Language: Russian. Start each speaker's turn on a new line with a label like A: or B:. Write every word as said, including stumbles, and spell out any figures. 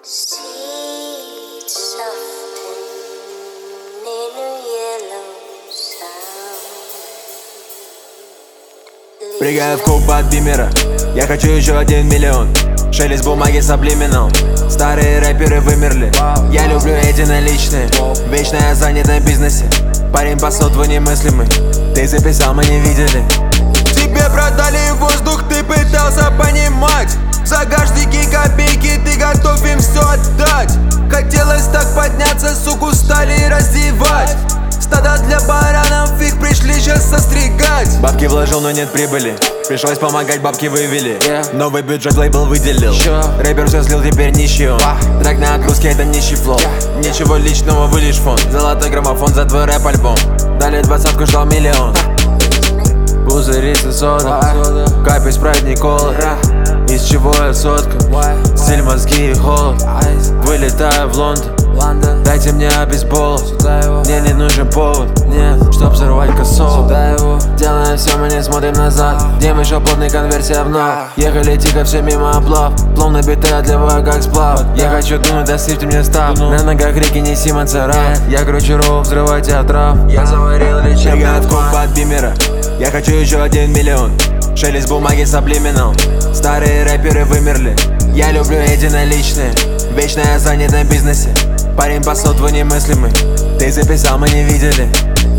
A: Seeds soften in a yellow sound.
B: Прыгаю в куб от бимера, я хочу еще один миллион. Шелест бумаги саблиминал, старые рэперы вымерли. Я люблю эти наличные, вечно я занят на бизнесе. Парень по сотву немыслимый, ты записал, мы не видели.
C: Тебе продали воздух, ты пытался понимать. В загашнике копейки, ты готов им все отдать. Хотелось так подняться, суку стали раздевать. Стадо для баранов, их пришли сейчас состригать.
B: Бабки вложил, но нет прибыли, пришлось помогать, бабки вывели. yeah. Новый бюджет лейбл выделил, sure. Рэпер все слил, теперь нищий он. ah. Трек на отгрузке, это нищий флоу. yeah. Ничего личного, вы лишь фон. Золотой граммофон за твой рэп-альбом. Дали двадцатку, ждал миллион. Пузырица сода, капель спрайт, не кола. Из чего я сотка? Стиль, мозги и холод. Вылетаю в Лондон, дайте мне бейсбол. Мне не нужен повод, нет, чтоб взорвать косол. Делаем все, мы не смотрим назад. Дем еще плотный, конверсия вновь. Ехали тихо, все мимо облав. Плавно биты отливаю, как сплав. Я хочу дунуть, доставьте мне став. На ногах реки не Симон Царав. Я кручу ролл, взрываю театрав. Я заварил лечебный в куб от бимера, я хочу еще один миллион. Шелест бумаги саблиминал, старые рэперы вымерли. Я люблю эти наличные, вечно я занят на бизнесе. Парень по сотву немыслимый, ты записал, мы не видели.